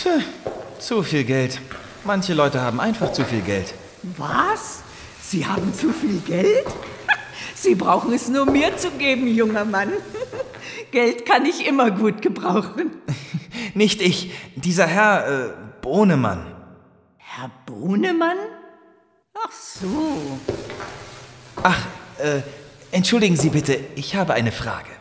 Zu viel Geld. Manche Leute haben einfach zu viel Geld. Was? Sie haben zu viel Geld? Sie brauchen es nur mir zu geben, junger Mann. Geld kann ich immer gut gebrauchen. Nicht ich, dieser Herr Bohnemann. Herr Bohnemann? Ach so. Ach, entschuldigen Sie bitte, ich habe eine Frage.